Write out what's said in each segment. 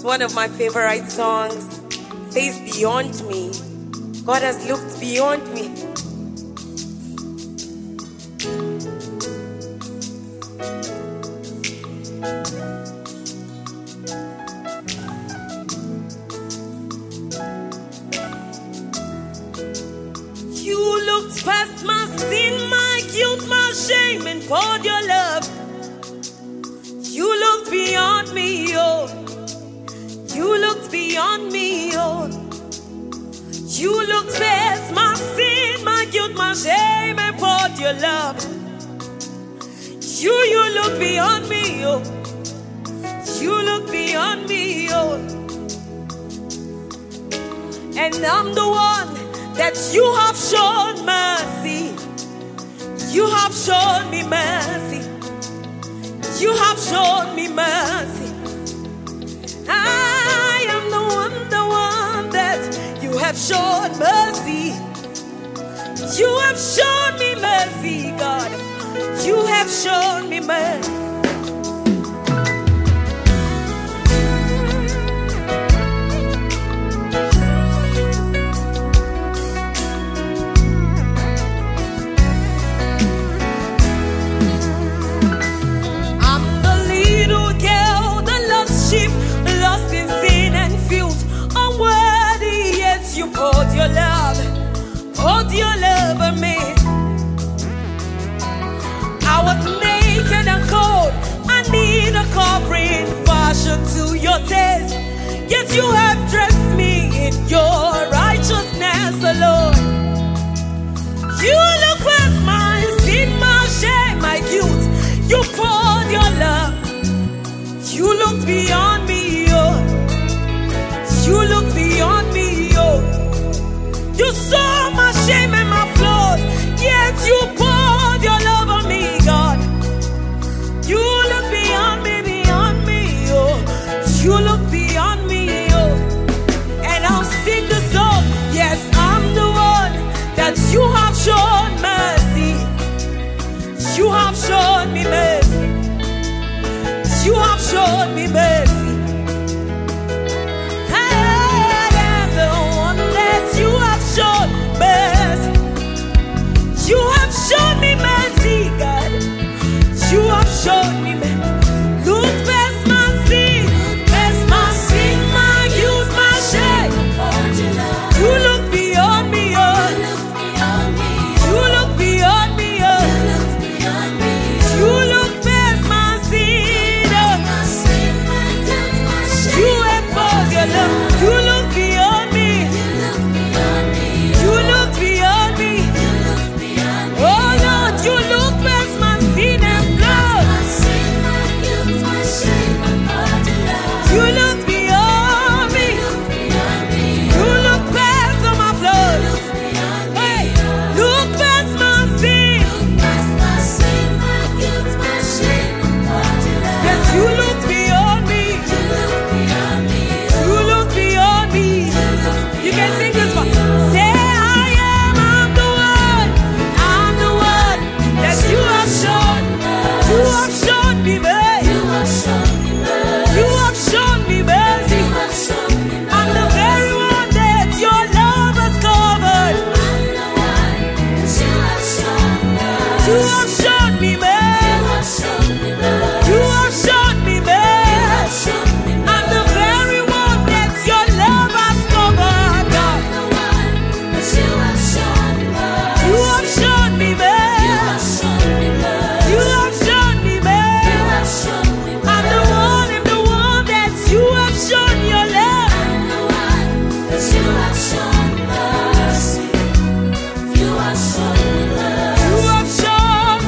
One of my favorite songs says beyond me. God has looked beyond me. You looked past my sin, my guilt, my shame, and poured your love. You looked beyond me, oh. You looked beyond me, oh. You looked past my sin, my guilt, my shame, and poured your love. You looked beyond me, oh. You looked beyond me, oh. And I'm the one that you have shown mercy. You have shown me mercy. You have shown me mercy. I am the one that you have shown mercy. You have shown me mercy, God. You have shown me mercy. Poured your love on me. I was naked and cold. I need a covering fashioned to your taste. Yet you have dressed me in your righteousness alone. You look past my sin, my shame, my guilt. You poured your love. You looked beyond me, oh. You looked beyond me, oh. You saw my shame and my flaws, yet you poured your love on me, God. You look beyond me, oh. You look beyond me, oh. And I'll sing the song. Yes, I'm the one that you have shown mercy. You have shown me mercy. You have shown me mercy. You have shown me mercy, God. You have shown me mercy. Look past my sin, my guilt, my shame. You look beyond me, oh. You look beyond me, oh. You look past my sin, oh. You have poured your love. You look beyond me. You look beyond me. Oh Lord, you look past my sin and blood. You look beyond me. You look past all my flaws. Hey, look past my sin. Yes, you look beyond me. You look beyond me. You can sing this one. Say I'm the one that you have shown. You have shown me mercy. You have shown me mercy. I'm the very one that your love has covered. You have shown me mercy. You have shown me mercy. I'm the very one that your love has covered, God. You have shown me mercy. You have shown me mercy. I'm the one that you have shown your love. You have shown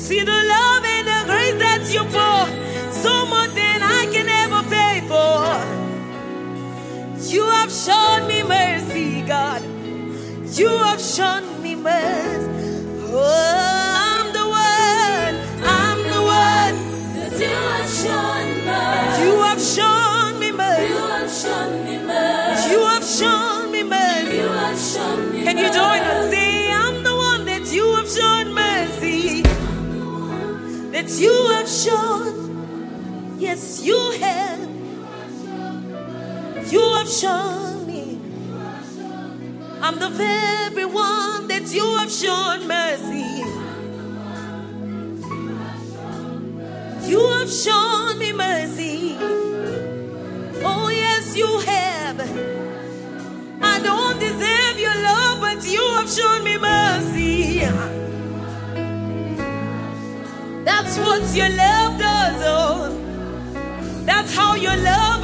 See the love and the grace that you pour, so much than I can ever pay for. You have shown me mercy, God. You have shown me mercy. Oh, I'm the one that you have shown mercy. You have shown me mercy. You have shown me mercy. You have shown me mercy. You have shown me mercy. Can you join us? Say, I'm the one that you have shown mercy. That you have shown. Yes, you have. You have shown me. I'm the very one that you have shown mercy. You have shown me mercy. Oh yes, you have. I don't deserve your love, but you have shown me mercy. That's what your love does, oh. That's how your love